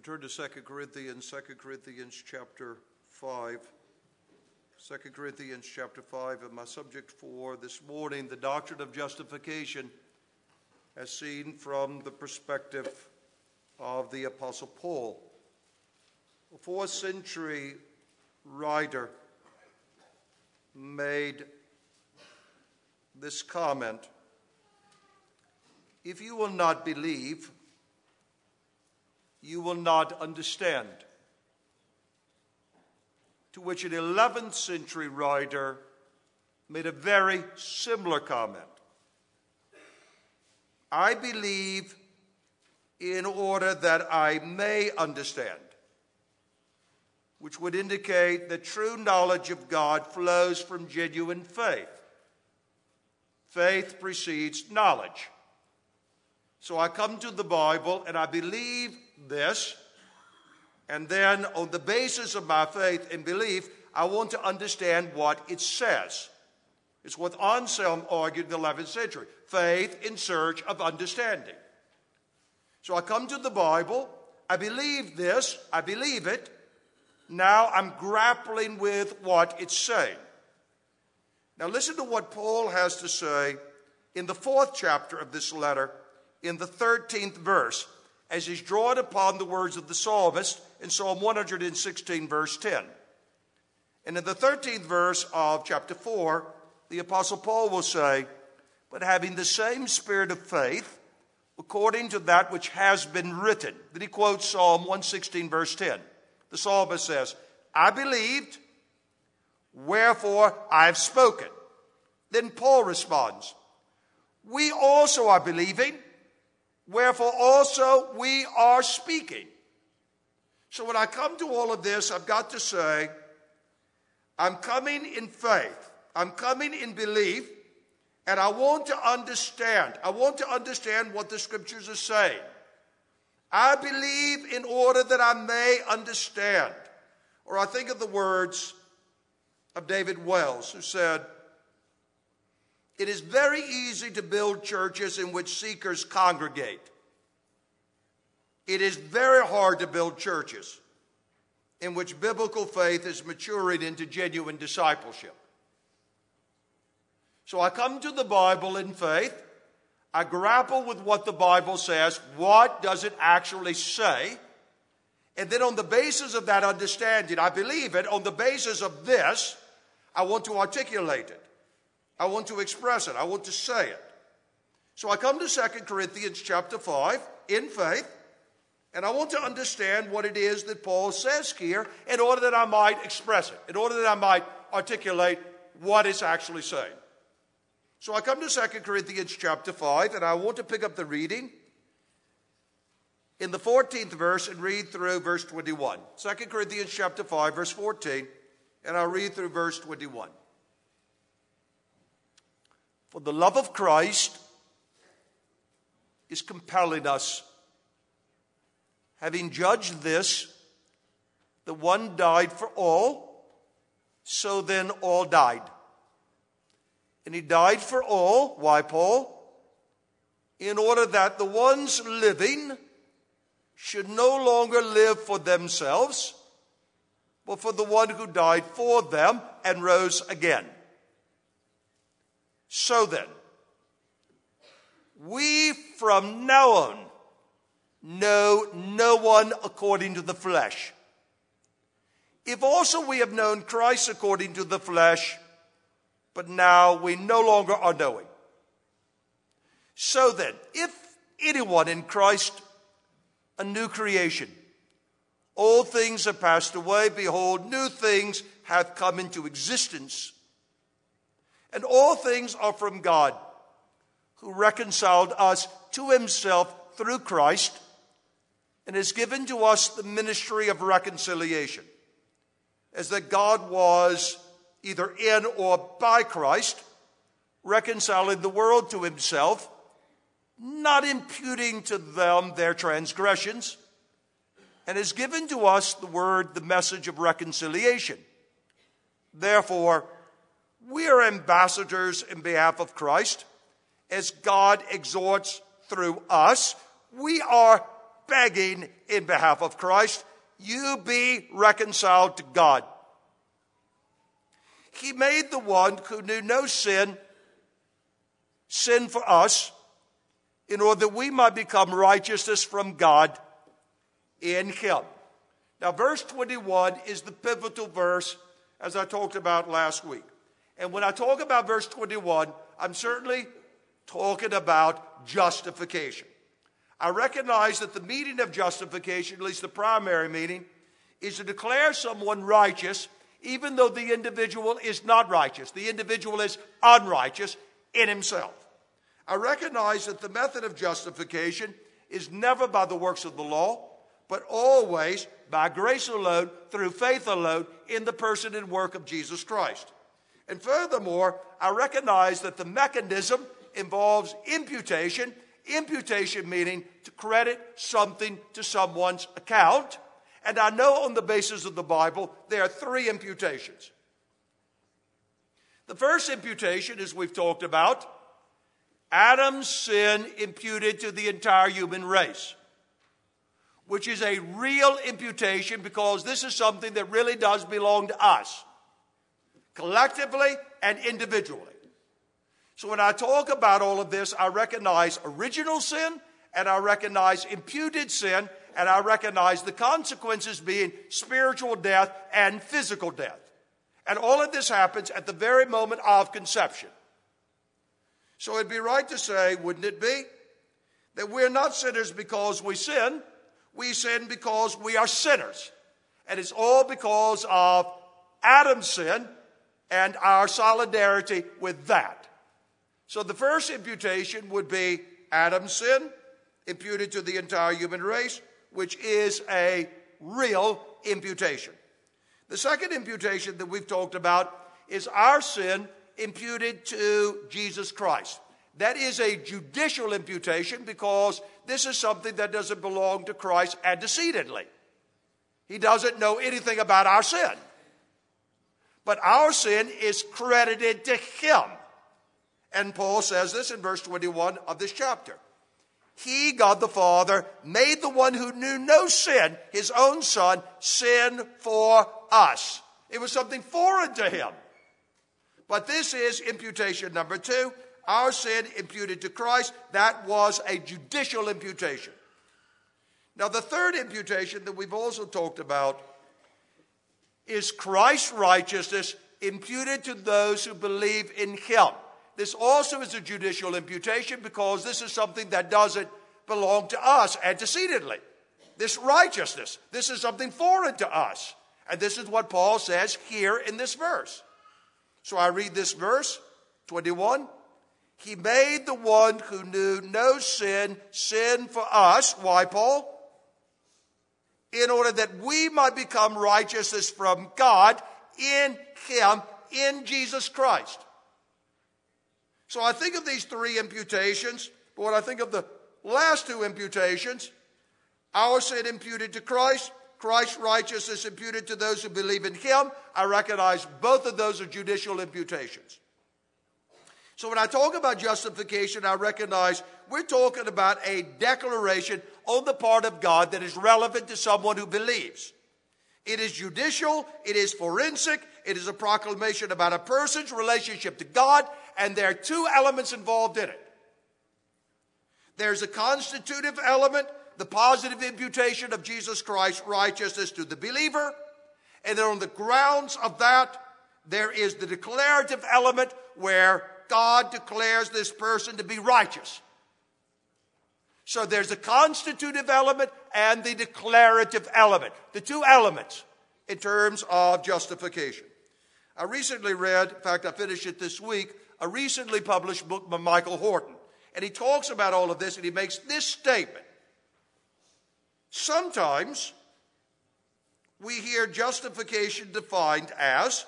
To turn to 2 Corinthians chapter 5. 2 Corinthians chapter 5, and my subject for this morning, the doctrine of justification as seen from the perspective of the Apostle Paul. A 4th century writer made this comment: if you will not believe, you will not understand. To which an 11th century writer made a very similar comment. I believe in order that I may understand, which would indicate that true knowledge of God flows from genuine faith. Faith precedes knowledge. So I come to the Bible and I believe this, and then on the basis of my faith and belief, I want to understand what it says. It's what Anselm argued in the 11th century. Faith in search of understanding. So I come to the Bible, I believe this, I believe it. Now I'm grappling with what it's saying. Now listen to what Paul has to say in the 4th chapter of this letter, in the 13th verse, as he's drawn upon the words of the psalmist in Psalm 116, verse 10. And in the 13th verse of chapter 4, the Apostle Paul will say, but having the same spirit of faith, according to that which has been written. Then he quotes Psalm 116, verse 10. The psalmist says, I believed, wherefore I have spoken. Then Paul responds, we also are believing, wherefore also we are speaking. So when I come to all of this, I've got to say, I'm coming in faith. I'm coming in belief, and I want to understand. I want to understand what the scriptures are saying. I believe in order that I may understand. Or I think of the words of David Wells, who said, it is very easy to build churches in which seekers congregate. It is very hard to build churches in which biblical faith is maturing into genuine discipleship. So I come to the Bible in faith. I grapple with what the Bible says. What does it actually say? And then on the basis of that understanding, I believe it. On the basis of this, I want to articulate it. I want to express it. I want to say it. So I come to 2 Corinthians chapter 5 in faith, and I want to understand what it is that Paul says here in order that I might express it, in order that I might articulate what it's actually saying. So I come to 2 Corinthians chapter 5, and I want to pick up the reading in the 14th verse and read through verse 21. 2 Corinthians chapter 5, verse 14, and I'll read through verse 21. For the love of Christ is compelling us, having judged this, that one died for all, so then all died. And he died for all. Why, Paul? In order that the ones living should no longer live for themselves, but for the one who died for them and rose again. So then, we from now on know no one according to the flesh. If also we have known Christ according to the flesh, but now we no longer are knowing. So then, if anyone in Christ, a new creation, old things have passed away, behold, new things have come into existence. And all things are from God, who reconciled us to himself through Christ, and has given to us the ministry of reconciliation, as that God was either in or by Christ, reconciling the world to himself, not imputing to them their transgressions, and has given to us the word, the message of reconciliation. Therefore, we are ambassadors in behalf of Christ, as God exhorts through us. We are begging in behalf of Christ, you be reconciled to God. He made the one who knew no sin for us, in order that we might become righteousness from God in him. Now, verse 21 is the pivotal verse, as I talked about last week. And when I talk about verse 21, I'm certainly talking about justification. I recognize that the meaning of justification, at least the primary meaning, is to declare someone righteous even though the individual is not righteous. The individual is unrighteous in himself. I recognize that the method of justification is never by the works of the law, but always by grace alone, through faith alone, in the person and work of Jesus Christ. And furthermore, I recognize that the mechanism involves imputation. Imputation meaning to credit something to someone's account. And I know on the basis of the Bible, there are three imputations. The first imputation, as we've talked about, Adam's sin imputed to the entire human race, which is a real imputation because this is something that really does belong to us, collectively and individually. So when I talk about all of this, I recognize original sin, and I recognize imputed sin, and I recognize the consequences being spiritual death and physical death. And all of this happens at the very moment of conception. So it'd be right to say, wouldn't it be, that we're not sinners because we sin because we are sinners. And it's all because of Adam's sin and our solidarity with that. So the first imputation would be Adam's sin imputed to the entire human race, which is a real imputation. The second imputation that we've talked about is our sin imputed to Jesus Christ. That is a judicial imputation because this is something that doesn't belong to Christ antecedently. He doesn't know anything about our sin. But our sin is credited to him. And Paul says this in verse 21 of this chapter. He, God the Father, made the one who knew no sin, his own Son, sin for us. It was something foreign to him. But this is imputation number two. Our sin imputed to Christ. That was a judicial imputation. Now, the third imputation that we've also talked about is Christ's righteousness imputed to those who believe in him. This also is a judicial imputation because this is something that doesn't belong to us antecedently. This righteousness, this is something foreign to us. And this is what Paul says here in this verse. So I read this verse, 21. He made the one who knew no sin, sin for us. Why, Paul? In order that we might become righteousness from God in him, in Jesus Christ. So I think of these three imputations, but when I think of the last two imputations, our sin imputed to Christ, Christ's righteousness imputed to those who believe in him, I recognize both of those are judicial imputations. So when I talk about justification, I recognize we're talking about a declaration on the part of God that is relevant to someone who believes. It is judicial, it is forensic, it is a proclamation about a person's relationship to God, and there are two elements involved in it. There's a constitutive element, the positive imputation of Jesus Christ's righteousness to the believer, and then on the grounds of that, there is the declarative element where God declares this person to be righteous. So there's the constitutive element and the declarative element, the two elements in terms of justification. I recently read, in fact I finished it this week, a recently published book by Michael Horton. And he talks about all of this and he makes this statement. Sometimes we hear justification defined as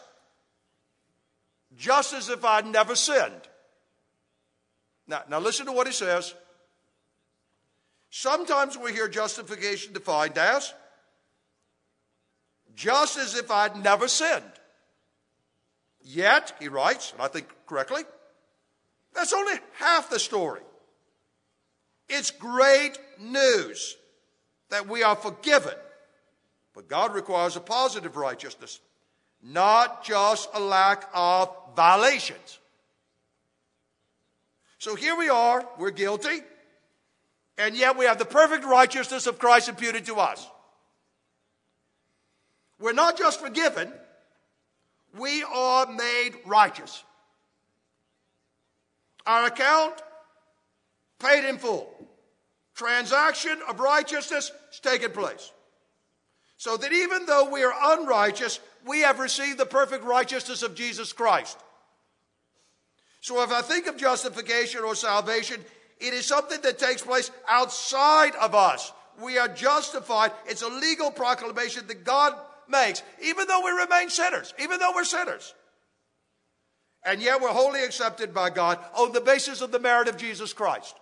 just as if I'd never sinned. Now listen to what he says. Sometimes we hear justification defined as just as if I'd never sinned. Yet, he writes, and I think correctly, that's only half the story. It's great news. that we are forgiven. But God requires a positive righteousness, not just a lack of violations. So here we are, we're guilty, and yet we have the perfect righteousness of Christ imputed to us. We're not just forgiven, we are made righteous. Our account paid in full. Transaction of righteousness has taken place. So that even though we are unrighteous, we have received the perfect righteousness of Jesus Christ. So if I think of justification or salvation, it is something that takes place outside of us. We are justified. It's a legal proclamation that God makes, even though we remain sinners, even though we're sinners. And yet we're wholly accepted by God on the basis of the merit of Jesus Christ.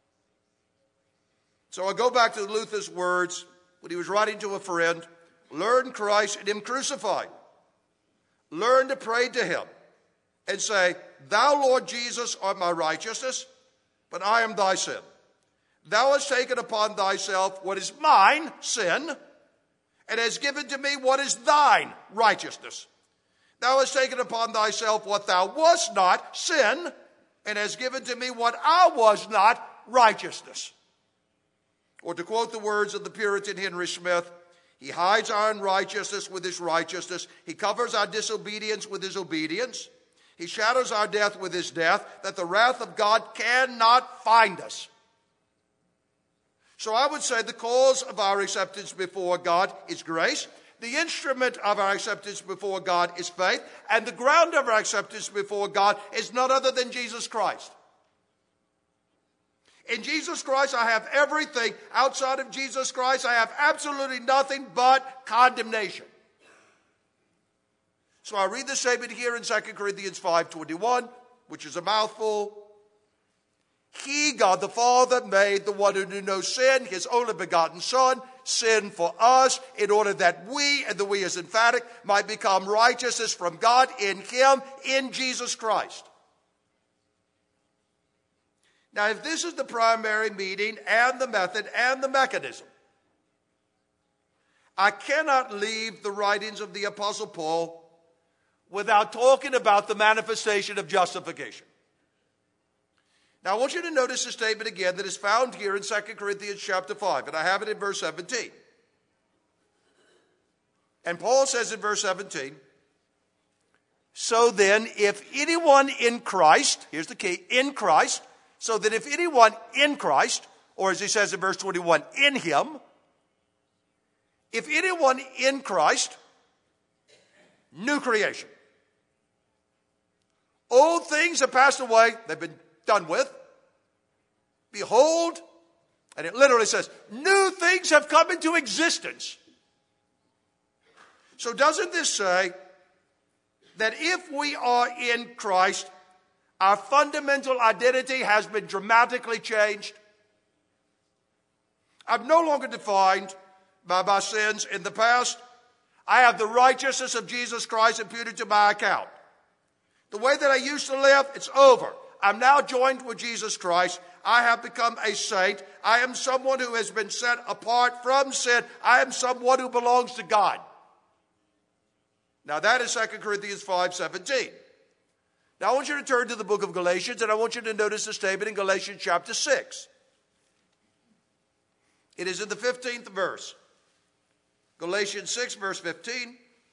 So I go back to Luther's words when he was writing to a friend: learn Christ and him crucified. Learn to pray to him and say, thou, Lord Jesus, art my righteousness, but I am thy sin. Thou hast taken upon thyself what is mine, sin, and hast given to me what is thine, righteousness. Thou hast taken upon thyself what thou wast not, sin, and hast given to me what I was not, righteousness. Or to quote the words of the Puritan Henry Smith, he hides our unrighteousness with his righteousness. He covers our disobedience with his obedience. He shadows our death with his death, that the wrath of God cannot find us. So I would say the cause of our acceptance before God is grace. The instrument of our acceptance before God is faith. And the ground of our acceptance before God is none other than Jesus Christ. In Jesus Christ, I have everything. Outside of Jesus Christ, I have absolutely nothing but condemnation. So I read the statement here in 2 Corinthians 5:21, which is a mouthful. He, God the Father, made the one who knew no sin, his only begotten Son, sin for us, in order that we, and the we is emphatic, might become righteousness from God in him, in Jesus Christ. Now, if this is the primary meaning and the method and the mechanism, I cannot leave the writings of the Apostle Paul without talking about the manifestation of justification. Now, I want you to notice the statement again that is found here in 2 Corinthians chapter 5, and I have it in verse 17. And Paul says in verse 17, so then, if anyone in Christ, here's the key, in Christ, so that if anyone in Christ, or as he says in verse 21, in him, if anyone in Christ, new creation. Old things have passed away, they've been done with. Behold, and it literally says, new things have come into existence. So doesn't this say that if we are in Christ, our fundamental identity has been dramatically changed? I'm no longer defined by my sins in the past. I have the righteousness of Jesus Christ imputed to my account. The way that I used to live, it's over. I'm now joined with Jesus Christ. I have become a saint. I am someone who has been set apart from sin. I am someone who belongs to God. Now that is 2 Corinthians 5:17. Now I want you to turn to the book of Galatians, and I want you to notice the statement in Galatians chapter 6. It is in the 15th verse. Galatians 6 verse 15.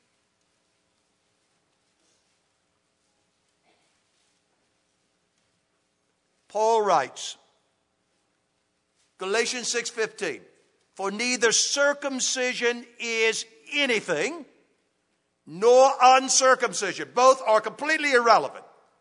Paul writes, Galatians 6:15, for neither circumcision is anything, nor uncircumcision. Both are completely irrelevant.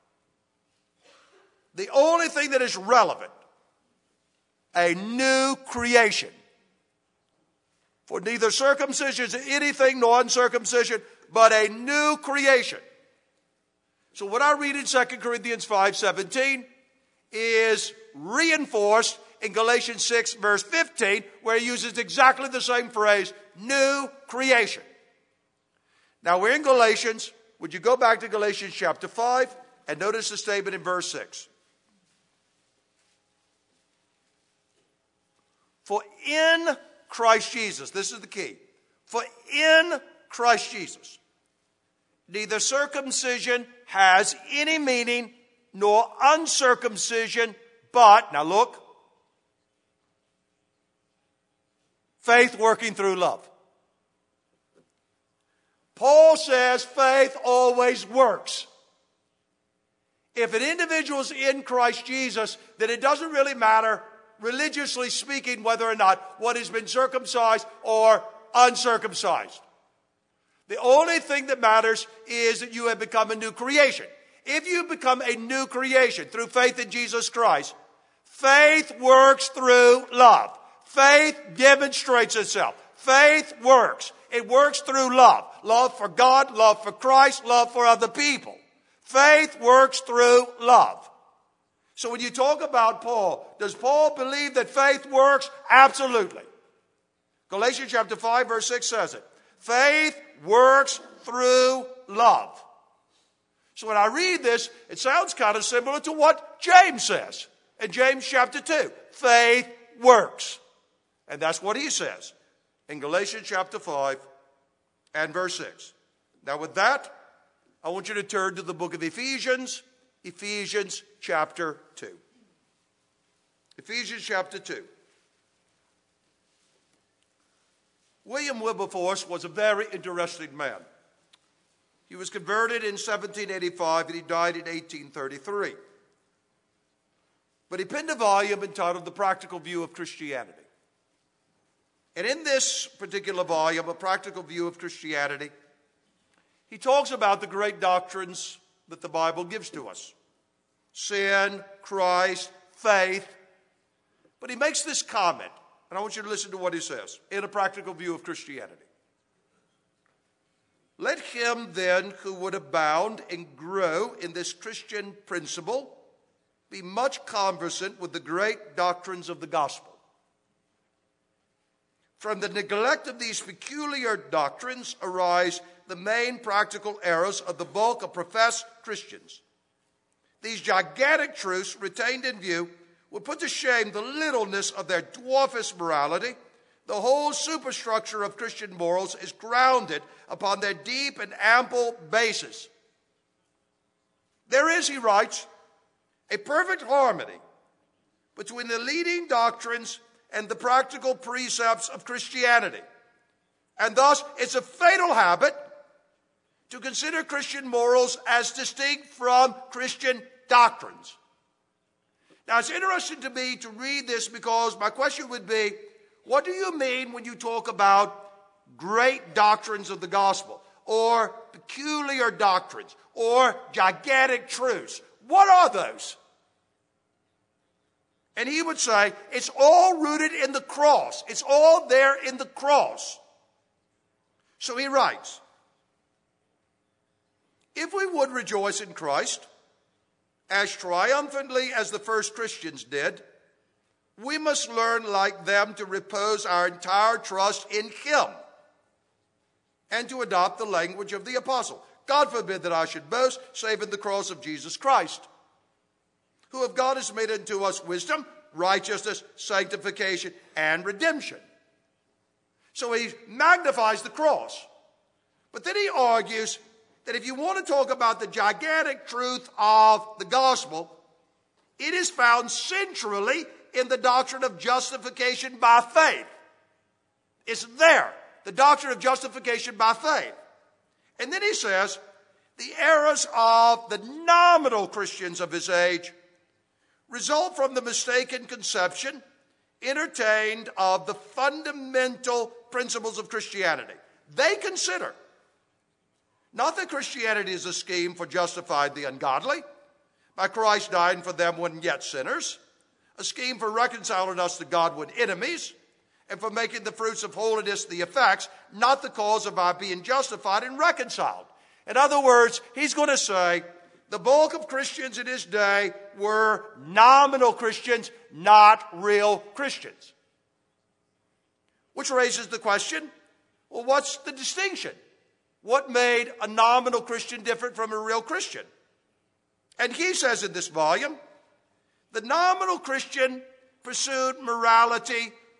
The only thing that is relevant, a new creation. For neither circumcision is anything, nor uncircumcision, but a new creation. So what I read in 2 Corinthians 5:17 is reinforced in Galatians 6 verse 15, where he uses exactly the same phrase, new creation. Now we're in Galatians. Would you go back to Galatians chapter 5 and notice the statement in verse 6. For in Christ Jesus. This is the key. For in Christ Jesus, neither circumcision has any meaning, nor uncircumcision, but, now look, faith working through love. Paul says faith always works. If an individual is in Christ Jesus, then it doesn't really matter, religiously speaking, whether or not one has been circumcised or uncircumcised. The only thing that matters is that you have become a new creation. If you become a new creation through faith in Jesus Christ, faith works through love. Faith demonstrates itself. Faith works. It works through love. Love for God, love for Christ, love for other people. Faith works through love. So when you talk about Paul, does Paul believe that faith works? Absolutely. Galatians chapter 5 verse 6 says it. Faith works through love. So when I read this, it sounds kind of similar to what James says in James chapter 2. Faith works. And that's what he says in Galatians chapter 5 and verse 6. Now with that, I want you to turn to the book of Ephesians, Ephesians chapter 2. Ephesians chapter 2. William Wilberforce was a very interesting man. He was converted in 1785 and he died in 1833. But he penned a volume entitled The Practical View of Christianity. And in this particular volume, A Practical View of Christianity, he talks about the great doctrines that the Bible gives to us. Sin, Christ, faith. But he makes this comment, and I want you to listen to what he says in A Practical View of Christianity. Let him then who would abound and grow in this Christian principle be much conversant with the great doctrines of the gospel. From the neglect of these peculiar doctrines arise the main practical errors of the bulk of professed Christians. These gigantic truths retained in view will put to shame the littleness of their dwarfish morality. The whole superstructure of Christian morals is grounded upon their deep and ample basis. There is, he writes, a perfect harmony between the leading doctrines and the practical precepts of Christianity. And thus, it's a fatal habit to consider Christian morals as distinct from Christian doctrines. Now, it's interesting to me to read this because my question would be, what do you mean when you talk about great doctrines of the gospel or peculiar doctrines or gigantic truths? What are those? And he would say, it's all rooted in the cross. It's all there in the cross. So he writes, if we would rejoice in Christ as triumphantly as the first Christians did, we must learn like them to repose our entire trust in him and to adopt the language of the apostle. God forbid that I should boast, save in the cross of Jesus Christ, who of God has made unto us wisdom, righteousness, sanctification, and redemption. So he magnifies the cross. But then he argues that if you want to talk about the gigantic truth of the gospel, it is found centrally in the doctrine of justification by faith. It's there, the doctrine of justification by faith. And then he says, the errors of the nominal Christians of his age result from the mistaken conception entertained of the fundamental principles of Christianity. They consider not that Christianity is a scheme for justifying the ungodly, by Christ dying for them when yet sinners, a scheme for reconciling us to God when enemies, and for making the fruits of holiness the effects, not the cause of our being justified and reconciled. In other words, he's going to say the bulk of Christians in his day were nominal Christians, not real Christians. Which raises the question, well, what's the distinction? What made a nominal Christian different from a real Christian? And he says in this volume, the nominal Christian pursued morality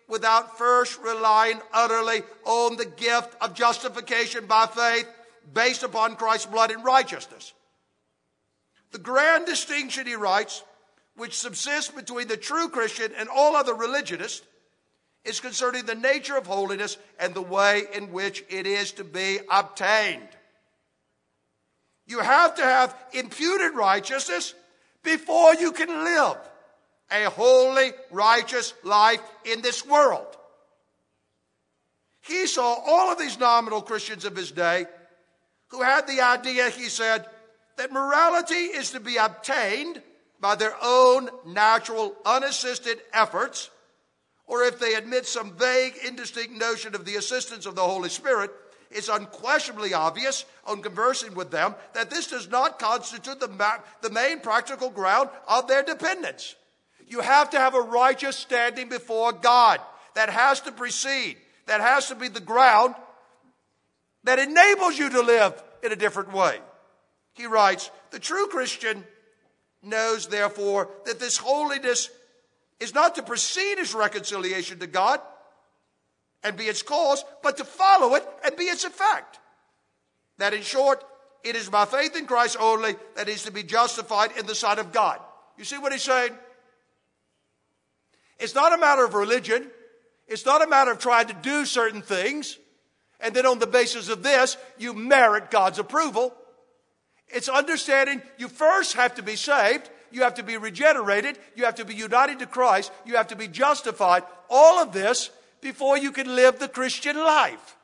without first relying utterly on the gift of justification by faith based upon Christ's blood and righteousness. The grand distinction, he writes, which subsists between the true Christian and all other religionists is concerning the nature of holiness and the way in which it is to be obtained. You have to have imputed righteousness before you can live a holy, righteous life in this world. He saw all of these nominal Christians of his day who had the idea, he said, that morality is to be obtained by their own natural, unassisted efforts, or if they admit some vague, indistinct notion of the assistance of the Holy Spirit, it's unquestionably obvious on conversing with them that this does not constitute the main practical ground of their dependence. You have to have a righteous standing before God. That has to precede. That has to be the ground that enables you to live in a different way. He writes, the true Christian knows, therefore, that this holiness is not to precede his reconciliation to God and be its cause, but to follow it and be its effect. That, in short, it is by faith in Christ only that is to be justified in the sight of God. You see what he's saying? It's not a matter of religion. It's not a matter of trying to do certain things, and then on the basis of this, you merit God's approval. It's understanding you first have to be saved. You have to be regenerated. You have to be united to Christ. You have to be justified. All of this before you can live the Christian life.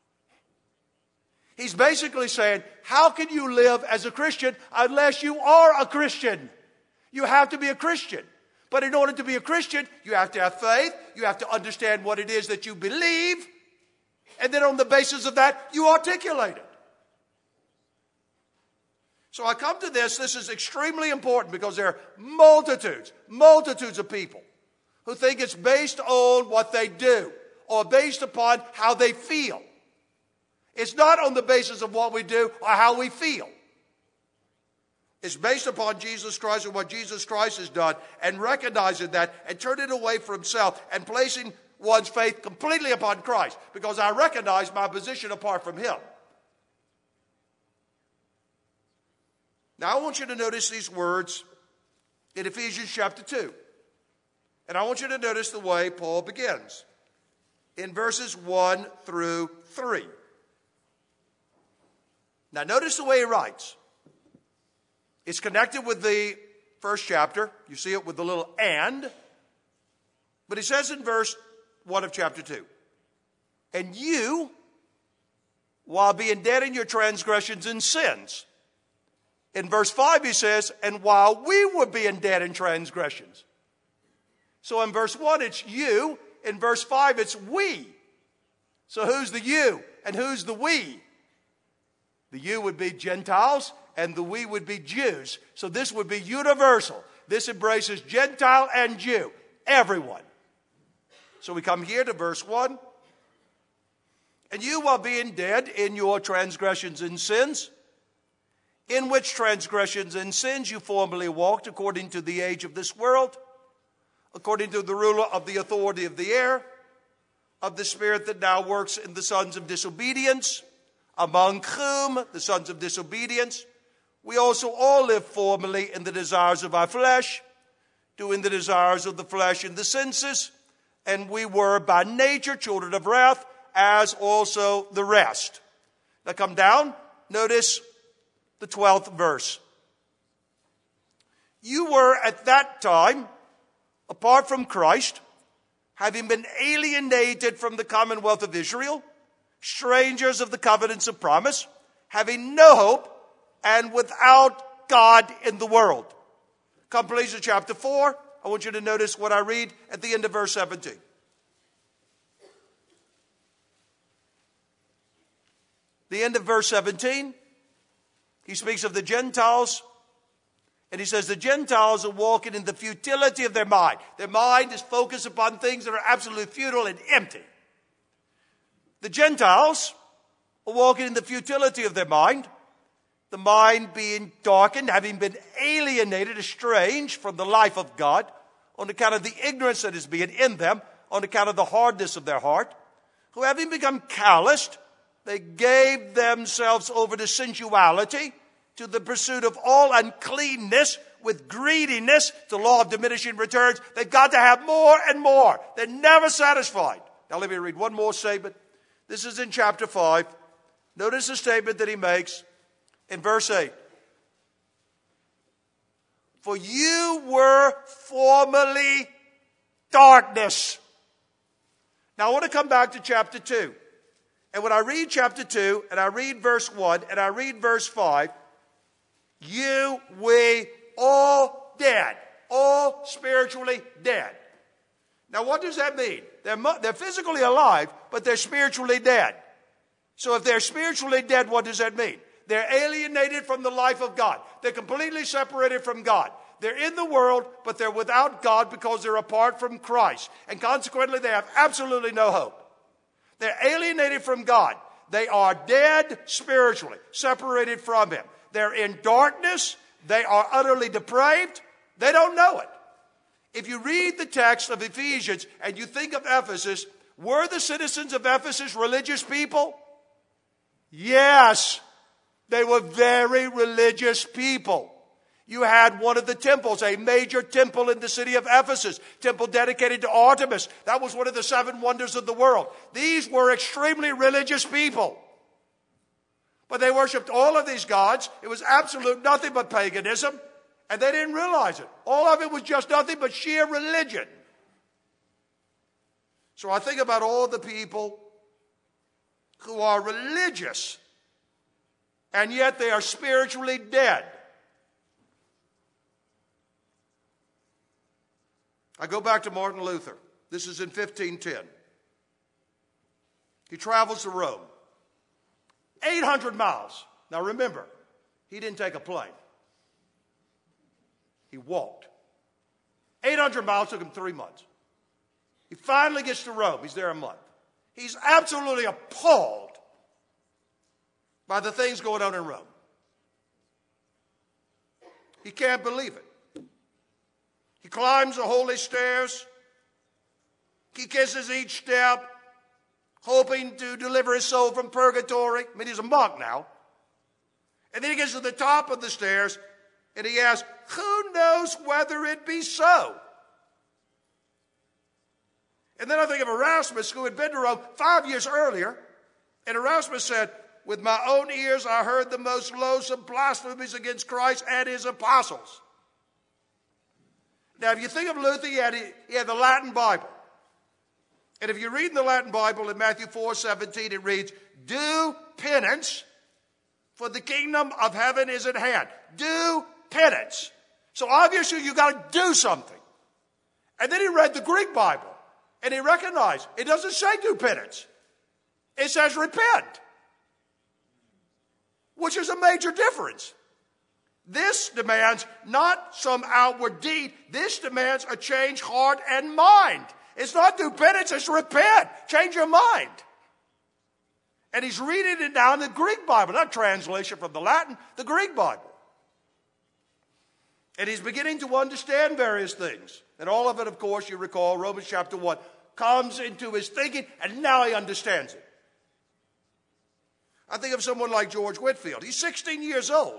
He's basically saying, how can you live as a Christian unless you are a Christian? You have to be a Christian. But in order to be a Christian, you have to have faith. You have to understand what it is that you believe. And then on the basis of that, you articulate it. So I come to this. This is extremely important because there are multitudes of people who think it's based on what they do or based upon how they feel. It's not on the basis of what we do or how we feel. It's based upon Jesus Christ and what Jesus Christ has done, and recognizing that and turning away from self and placing one's faith completely upon Christ, because I recognize my position apart from him. Now I want you to notice these words in Ephesians chapter 2. And I want you to notice the way Paul begins in verses 1 through 3. Now notice the way he writes. It's connected with the first chapter. You see it with the little and. But he says in verse 1 of chapter 2, and you, while being dead in your transgressions and sins. In verse 5 he says, and while we were being dead in transgressions. So in verse 1 it's you. In verse 5 it's we. So who's the you and who's the we? The you would be Gentiles and the we would be Jews. So this would be universal. This embraces Gentile and Jew. Everyone. So we come here to verse 1. And you, while being dead in your transgressions and sins, in which transgressions and sins you formerly walked according to the age of this world, according to the ruler of the authority of the air, of the spirit that now works in the sons of disobedience, among whom, the sons of disobedience, we also all lived formerly in the desires of our flesh, doing the desires of the flesh and the senses, and we were by nature children of wrath, as also the rest. Now come down, notice the 12th verse. You were at that time, apart from Christ, having been alienated from the commonwealth of Israel, strangers of the covenants of promise, having no hope, and without God in the world. Come please to chapter 4. I want you to notice what I read at the end of verse 17. The end of verse 17, he speaks of the Gentiles, and he says the Gentiles are walking in the futility of their mind. Their mind is focused upon things that are absolutely futile and empty. The Gentiles are walking in the futility of their mind, the mind being darkened, having been alienated, estranged from the life of God on account of the ignorance that is being in them on account of the hardness of their heart, who having become calloused, they gave themselves over to sensuality, to the pursuit of all uncleanness, with greediness, the law of diminishing returns. They've got to have more and more. They're never satisfied. Now let me read one more statement. This is in chapter 5. Notice the statement that he makes in verse 8. For you were formerly darkness. Now I want to come back to chapter 2. And when I read chapter 2, and I read verse 1, and I read verse 5, we all dead. All spiritually dead. Now what does that mean? They're physically alive, but they're spiritually dead. So if they're spiritually dead, what does that mean? They're alienated from the life of God. They're completely separated from God. They're in the world, but they're without God because they're apart from Christ. And consequently, they have absolutely no hope. They're alienated from God. They are dead spiritually, separated from Him. They're in darkness. They are utterly depraved. They don't know it. If you read the text of Ephesians and you think of Ephesus, were the citizens of Ephesus religious people? Yes. They were very religious people. You had one of the temples, a major temple in the city of Ephesus, temple dedicated to Artemis. That was one of the 7 wonders of the world. These were extremely religious people. But they worshipped all of these gods. It was absolute nothing but paganism. And they didn't realize it. All of it was just nothing but sheer religion. So I think about all the people who are religious, and yet they are spiritually dead. I go back to Martin Luther. This is in 1510. He travels to Rome. 800 miles. Now remember, he didn't take a plane. He walked. 800 miles took him 3 months. He finally gets to Rome. He's there a month. He's absolutely appalled by the things going on in Rome. He can't believe it. He climbs the holy stairs. He kisses each step, hoping to deliver his soul from purgatory. I mean, he's a monk now. And then he gets to the top of the stairs, and he asks, who knows whether it be so? And then I think of Erasmus, who had been to Rome 5 years earlier. And Erasmus said, with my own ears I heard the most loathsome blasphemies against Christ and his apostles. Now, if you think of Luther, he had the Latin Bible. And if you read in the Latin Bible in Matthew 4:17, it reads, do penance, for the kingdom of heaven is at hand. Do penance. So obviously you got to do something. And then he read the Greek Bible, and he recognized it doesn't say do penance. It says repent, which is a major difference. This demands not some outward deed. This demands a changed heart and mind. It's not do penance, it's repent. Change your mind. And he's reading it now in the Greek Bible, not translation from the Latin, the Greek Bible. And he's beginning to understand various things. And all of it, of course, you recall, Romans chapter 1, comes into his thinking, and now he understands it. I think of someone like George Whitefield. He's 16 years old.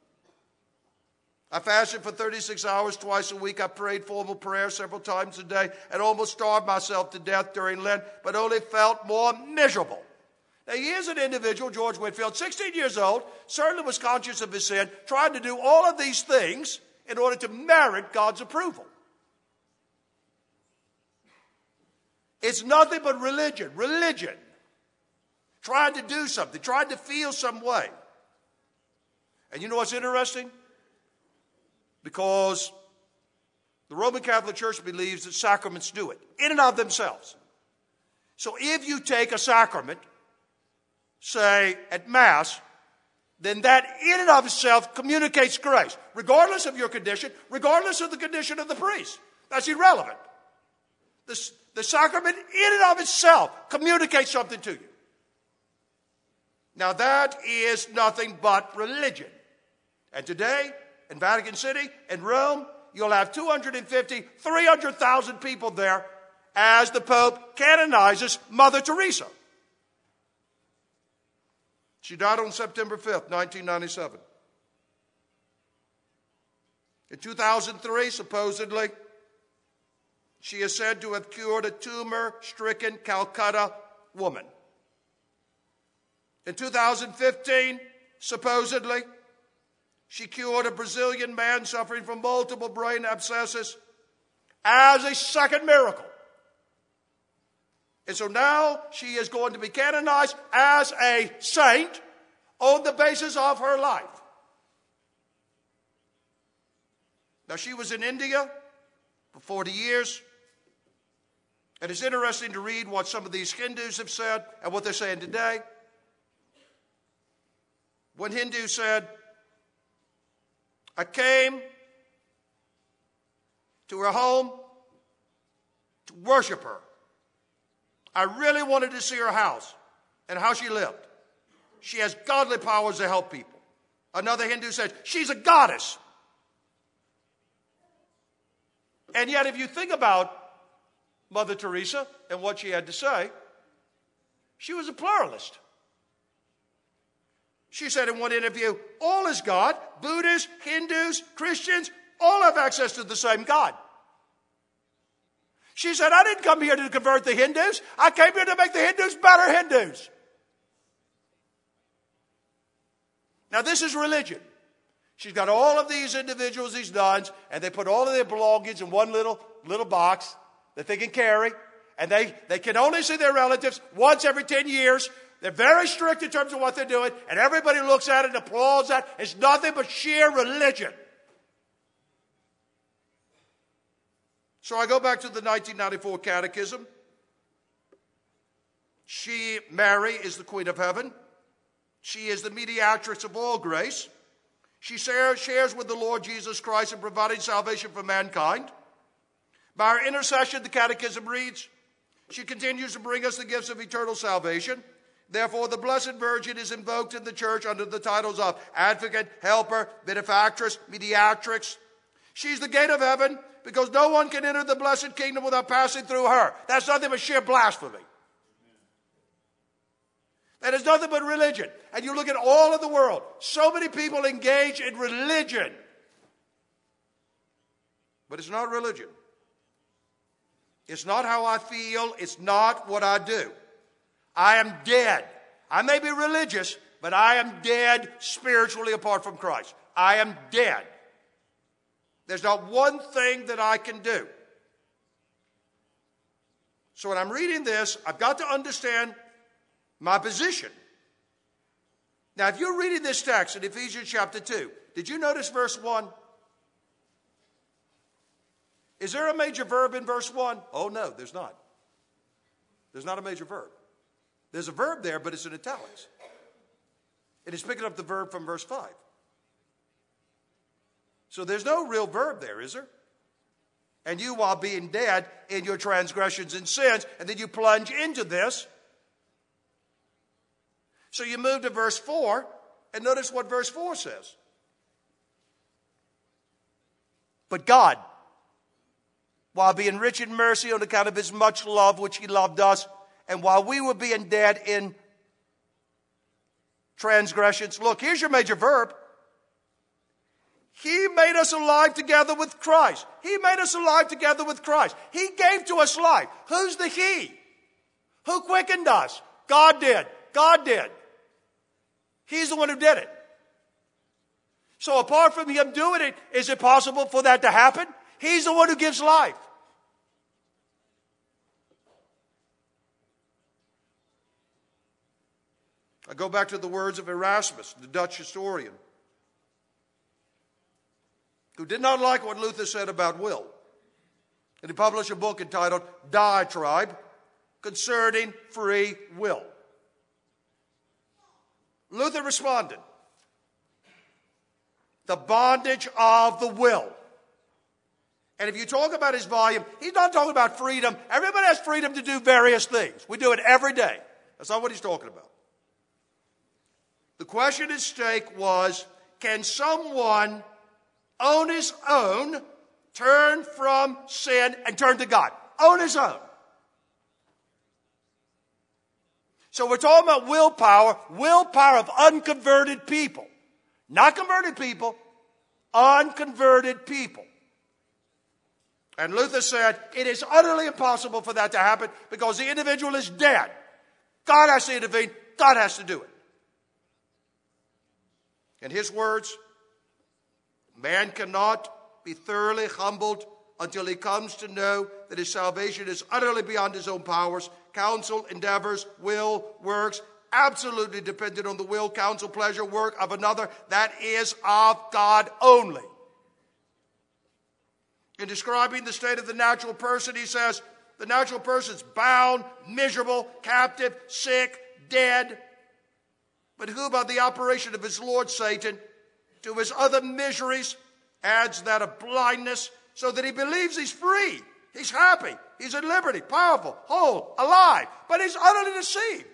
I fasted for 36 hours twice a week. I prayed formal prayer several times a day and almost starved myself to death during Lent, but only felt more miserable. Now, here's an individual, George Whitefield, 16 years old, certainly was conscious of his sin, tried to do all of these things in order to merit God's approval. It's nothing but religion. Religion. Trying to do something, trying to feel some way. And you know what's interesting? Because the Roman Catholic Church believes that sacraments do it, in and of themselves. So if you take a sacrament, say at Mass, then that in and of itself communicates grace, regardless of your condition, regardless of the condition of the priest. That's irrelevant. The sacrament in and of itself communicates something to you. Now that is nothing but religion. And today, in Vatican City, in Rome, you'll have 250, 300,000 people there, as the Pope canonizes Mother Teresa. She died on September 5th, 1997. In 2003, supposedly, she is said to have cured a tumor-stricken Calcutta woman. In 2015, supposedly, she cured a Brazilian man suffering from multiple brain abscesses as a second miracle. And so now she is going to be canonized as a saint on the basis of her life. Now, she was in India for 40 years. And it's interesting to read what some of these Hindus have said and what they're saying today. One Hindu said, I came to her home to worship her. I really wanted to see her house and how she lived. She has godly powers to help people. Another Hindu said, she's a goddess. And yet, if you think about Mother Teresa and what she had to say, she was a pluralist. She said in one interview, all is God. Buddhists, Hindus, Christians, all have access to the same God. She said, I didn't come here to convert the Hindus. I came here to make the Hindus better Hindus. Now, this is religion. She's got all of these individuals, these nuns, and they put all of their belongings in one little box that they can carry. And they can only see their relatives once every 10 years. They're very strict in terms of what they're doing. And everybody looks at it and applauds that. It's nothing but sheer religion. So I go back to the 1994 Catechism. Mary is the Queen of Heaven. She is the mediatrix of all grace. She shares with the Lord Jesus Christ in providing salvation for mankind. By her intercession, the Catechism reads, she continues to bring us the gifts of eternal salvation. Therefore, the Blessed Virgin is invoked in the church under the titles of advocate, helper, benefactress, mediatrix. She's the gate of heaven because no one can enter the blessed kingdom without passing through her. That's nothing but sheer blasphemy. That is nothing but religion. And you look at all of the world. So many people engage in religion. But it's not religion. It's not how I feel. It's not what I do. I am dead. I may be religious, but I am dead spiritually apart from Christ. I am dead. There's not one thing that I can do. So when I'm reading this, I've got to understand my position. Now, if you're reading this text in Ephesians chapter 2, did you notice verse 1? Is there a major verb in verse 1? Oh, no, there's not. There's not a major verb. There's a verb there, but it's in italics. It is picking up the verb from verse 5. So there's no real verb there, is there? And you, while being dead in your transgressions and sins, and then you plunge into this. So you move to verse 4, and notice what verse 4 says. But God, while being rich in mercy on account of his much love which he loved us, and while we were being dead in transgressions. Look, here's your major verb. He made us alive together with Christ. He made us alive together with Christ. He gave to us life. Who's the he? Who quickened us? God did. God did. He's the one who did it. So apart from him doing it, is it possible for that to happen? He's the one who gives life. I go back to the words of Erasmus, the Dutch historian, who did not like what Luther said about will. And he published a book entitled Diatribe Concerning Free Will. Luther responded, the bondage of the will. And if you talk about his volume, he's not talking about freedom. Everybody has freedom to do various things. We do it every day. That's not what he's talking about. The question at stake was, can someone on his own turn from sin and turn to God? On his own. So we're talking about willpower of unconverted people. Not converted people, unconverted people. And Luther said it is utterly impossible for that to happen because the individual is dead. God has to intervene. God has to do it. In his words, man cannot be thoroughly humbled until he comes to know that his salvation is utterly beyond his own powers, counsel, endeavors, will, works, absolutely dependent on the will, counsel, pleasure, work of another that is of God only. In describing the state of the natural person, he says, the natural person is bound, miserable, captive, sick, dead. But who, by the operation of his Lord Satan, to his other miseries, adds that of blindness, so that he believes he's free, he's happy, he's at liberty, powerful, whole, alive, but he's utterly deceived.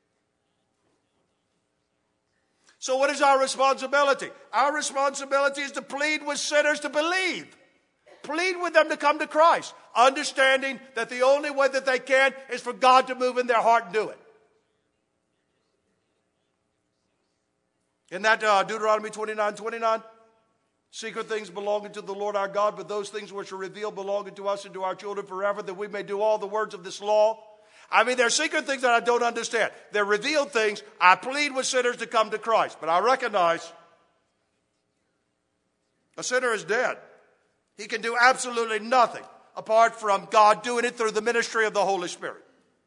So what is our responsibility? Our responsibility is to plead with sinners to believe. Plead with them to come to Christ, understanding that the only way that they can is for God to move in their heart and do it. In that Deuteronomy 29:29, secret things belonging to the Lord our God, but those things which are revealed belonging to us and to our children forever, that we may do all the words of this law. I mean, there are secret things that I don't understand. They're revealed things. I plead with sinners to come to Christ. But I recognize a sinner is dead. He can do absolutely nothing apart from God doing it through the ministry of the Holy Spirit.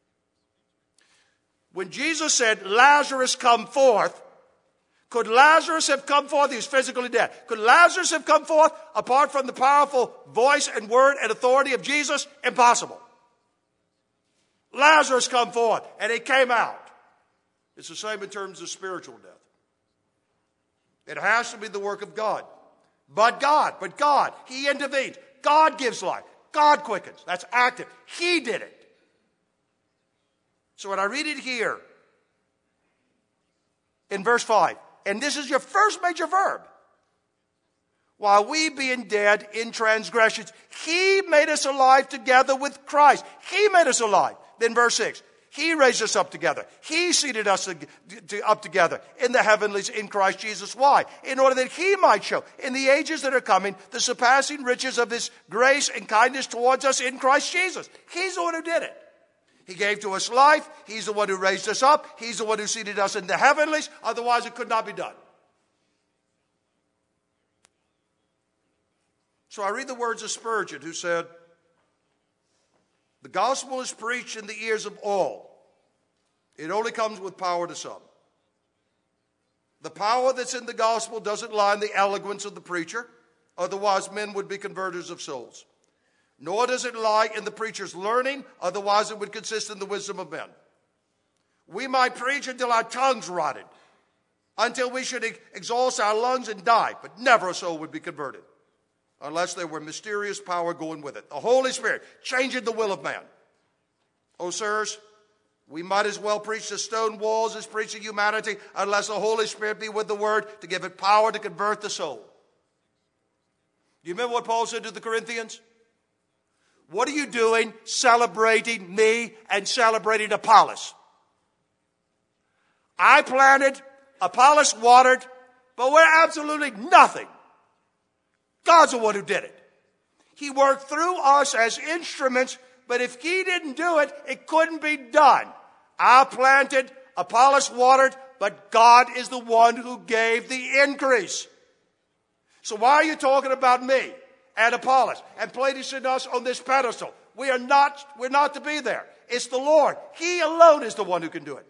When Jesus said, Lazarus come forth, could Lazarus have come forth? He was physically dead. Could Lazarus have come forth apart from the powerful voice and word and authority of Jesus? Impossible. Lazarus come forth, and he came out. It's the same in terms of spiritual death. It has to be the work of God. But God, he intervened. God gives life. God quickens. That's active. He did it. So when I read it here in verse 5, and this is your first major verb. While we being dead in transgressions, he made us alive together with Christ. He made us alive. Then verse 6, he raised us up together. He seated us up together in the heavenlies in Christ Jesus. Why? In order that he might show in the ages that are coming the surpassing riches of his grace and kindness towards us in Christ Jesus. He's the one who did it. He gave to us life. He's the one who raised us up. He's the one who seated us in the heavenlies. Otherwise, it could not be done. So I read the words of Spurgeon, who said, the gospel is preached in the ears of all. It only comes with power to some. The power that's in the gospel doesn't lie in the eloquence of the preacher. Otherwise, men would be converters of souls. Nor does it lie in the preacher's learning. Otherwise, it would consist in the wisdom of men. We might preach until our tongues rotted, until we should exhaust our lungs and die, but never a soul would be converted, unless there were mysterious power going with it. The Holy Spirit changing the will of man. Oh, sirs, we might as well preach the stone walls as preaching humanity, unless the Holy Spirit be with the word to give it power to convert the soul. Do you remember what Paul said to the Corinthians? What are you doing celebrating me and celebrating Apollos? I planted, Apollos watered, but we're absolutely nothing. God's the one who did it. He worked through us as instruments, but if he didn't do it, it couldn't be done. I planted, Apollos watered, but God is the one who gave the increase. So why are you talking about me and Apollos and placing us on this pedestal? We're not to be there. It's the Lord. He alone is the one who can do it.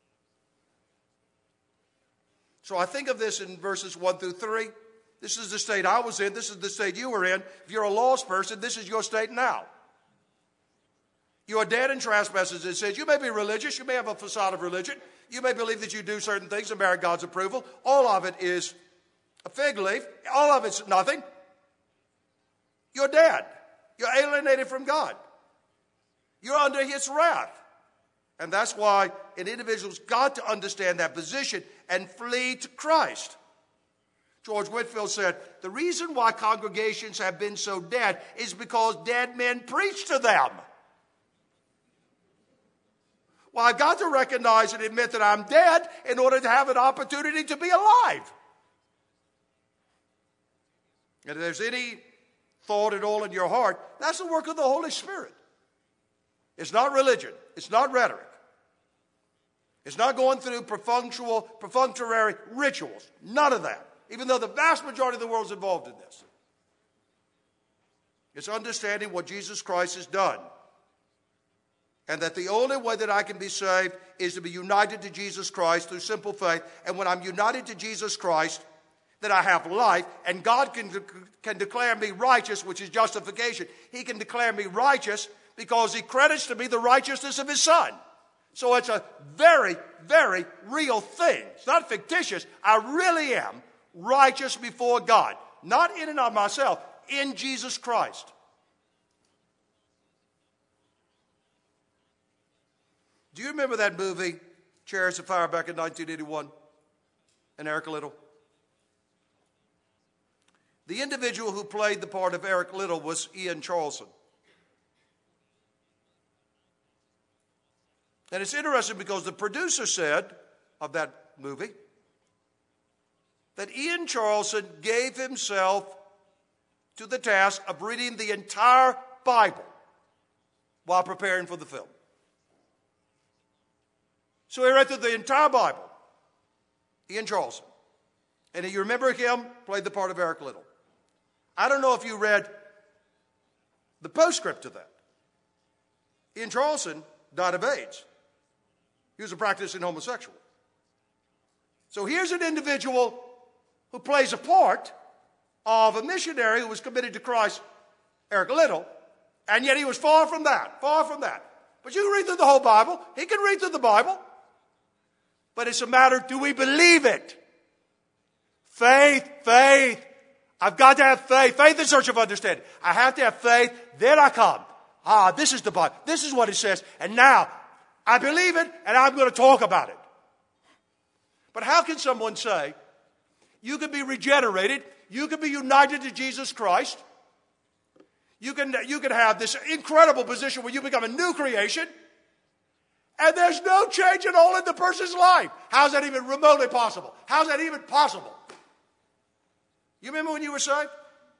So I think of this in verses 1 through 3. This is the state I was in. This is the state you were in. If you're a lost person, this is your state now. You are dead in trespasses, it says. You may be religious. You may have a facade of religion. You may believe that you do certain things and merit God's approval. All of it is a fig leaf. All of it's nothing. You're dead. You're alienated from God. You're under his wrath. And that's why an individual's got to understand that position and flee to Christ. George Whitefield said, the reason why congregations have been so dead is because dead men preach to them. Well, I've got to recognize and admit that I'm dead in order to have an opportunity to be alive. And if there's any thought at all in your heart, that's the work of the Holy Spirit. It's not religion. It's not rhetoric. It's not going through perfunctory rituals. None of that. Even though the vast majority of the world is involved in this. It's understanding what Jesus Christ has done. And that the only way that I can be saved is to be united to Jesus Christ through simple faith. And when I'm united to Jesus Christ, that I have life, and God can declare me righteous, which is justification. He can declare me righteous because He credits to me the righteousness of His Son. So it's a very, very real thing. It's not fictitious. I really am righteous before God. Not in and of myself, in Jesus Christ. Do you remember that movie, Chariots of Fire, back in 1981? And Eric Liddell? The individual who played the part of Eric Liddell was Ian Charleson. And it's interesting because the producer said of that movie that Ian Charleson gave himself to the task of reading the entire Bible while preparing for the film. So he read through the entire Bible, Ian Charleson. And you remember him, played the part of Eric Liddell. I don't know if you read the postscript to that. Ian Charleson died of AIDS. He was a practicing homosexual. So here's an individual who plays a part of a missionary who was committed to Christ, Eric Liddell, and yet he was far from that, far from that. But you can read through the whole Bible. He can read through the Bible. But it's a matter, do we believe it? Faith, faith. I've got to have faith. Faith in search of understanding. I have to have faith. Then I come. This is the Bible. This is what it says. And now, I believe it, and I'm going to talk about it. But how can someone say, you can be regenerated, you can be united to Jesus Christ, you can have this incredible position where you become a new creation, and there's no change at all in the person's life? How's that even remotely possible? How's that even possible? You remember when you were saved?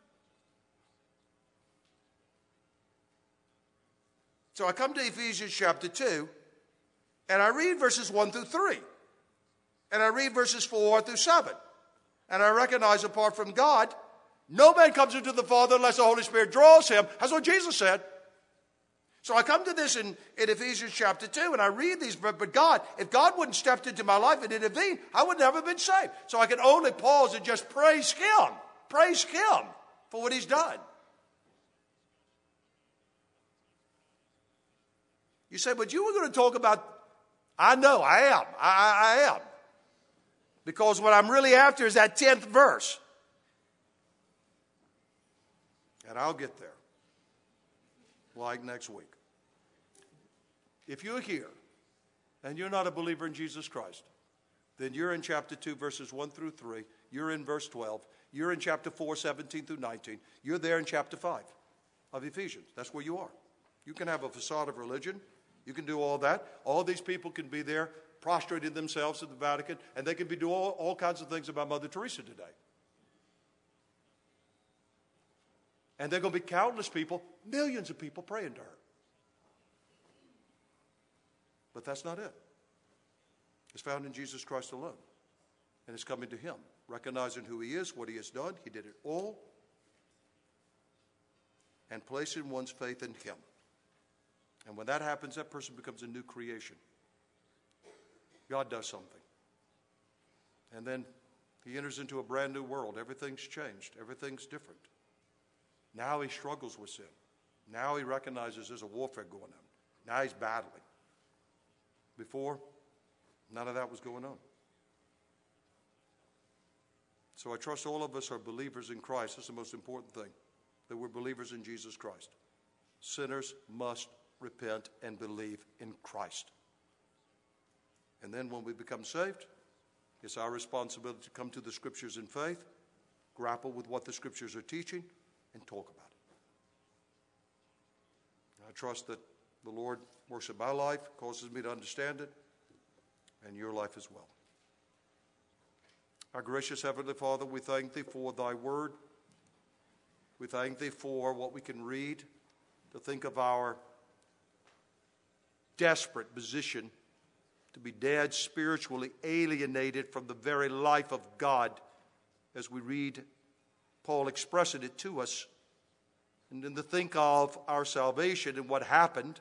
So I come to Ephesians chapter 2, and I read verses 1 through 3. And I read verses 4 through 7. And I recognize apart from God, no man comes into the Father unless the Holy Spirit draws him. That's what Jesus said. So I come to this in Ephesians chapter 2, and I read these, but God, if God wouldn't stepped into my life and intervened, I would never have been saved. So I can only pause and just praise Him for what He's done. You say, but you were going to talk about, I know, I am. Because what I'm really after is that 10th verse. And I'll get there. Like next week. If you're here and you're not a believer in Jesus Christ, then you're in chapter 2, verses 1 through 3. You're in verse 12. You're in chapter 4, 17 through 19. You're there in chapter 5 of Ephesians. That's where you are. You can have a facade of religion. You can do all that. All these people can be there prostrating themselves at the Vatican, and they can be doing all kinds of things about Mother Teresa today. And there are going to be countless people, millions of people praying to her. But that's not it. It's found in Jesus Christ alone. And it's coming to Him, recognizing who He is, what He has done. He did it all. And placing one's faith in Him. And when that happens, that person becomes a new creation. God does something. And then he enters into a brand new world. Everything's changed. Everything's different. Now he struggles with sin. Now he recognizes there's a warfare going on. Now he's battling. Before, none of that was going on. So I trust all of us are believers in Christ. That's the most important thing, that we're believers in Jesus Christ. Sinners must repent and believe in Christ. And then when we become saved, it's our responsibility to come to the Scriptures in faith, grapple with what the Scriptures are teaching, and talk about it. And I trust that The Lord works in my life, causes me to understand it, and your life as well. Our gracious Heavenly Father, we thank Thee for Thy word. We thank Thee for what we can read, to think of our desperate position to be dead, spiritually alienated from the very life of God, as we read Paul expressing it to us, and then to think of our salvation and what happened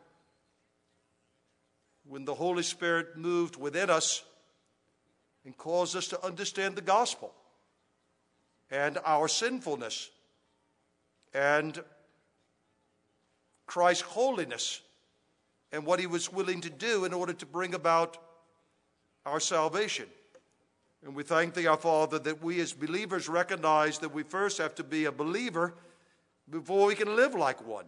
when the Holy Spirit moved within us and caused us to understand the gospel and our sinfulness and Christ's holiness and what He was willing to do in order to bring about our salvation. And we thank Thee, our Father, that we as believers recognize that we first have to be a believer before we can live like one.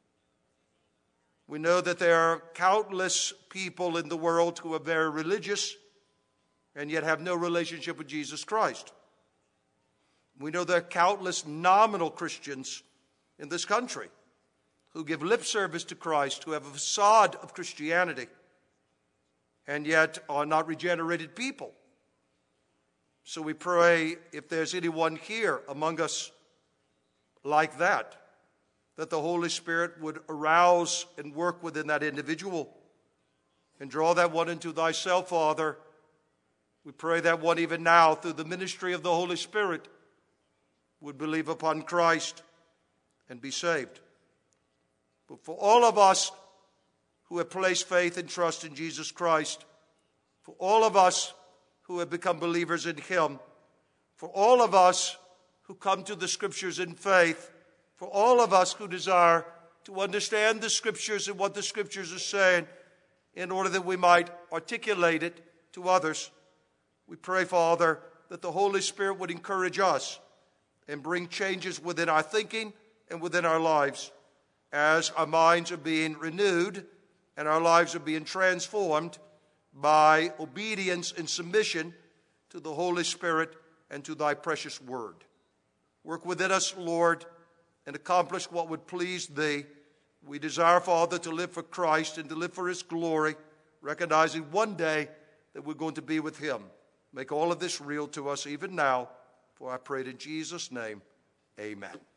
We know that there are countless people in the world who are very religious and yet have no relationship with Jesus Christ. We know there are countless nominal Christians in this country who give lip service to Christ, who have a facade of Christianity, and yet are not regenerated people. So we pray, if there's anyone here among us like that the Holy Spirit would arouse and work within that individual and draw that one into Thyself, Father. We pray that one even now, through the ministry of the Holy Spirit, would believe upon Christ and be saved. But for all of us who have placed faith and trust in Jesus Christ, for all of us who have become believers in Him, for all of us who come to the Scriptures in faith, for all of us who desire to understand the Scriptures and what the Scriptures are saying in order that we might articulate it to others, we pray, Father, that the Holy Spirit would encourage us and bring changes within our thinking and within our lives as our minds are being renewed and our lives are being transformed by obedience and submission to the Holy Spirit and to Thy precious word. Work within us, Lord, and accomplish what would please Thee. We desire, Father, to live for Christ and to live for His glory, recognizing one day that we're going to be with Him. Make all of this real to us even now, for I pray it in Jesus' name. Amen.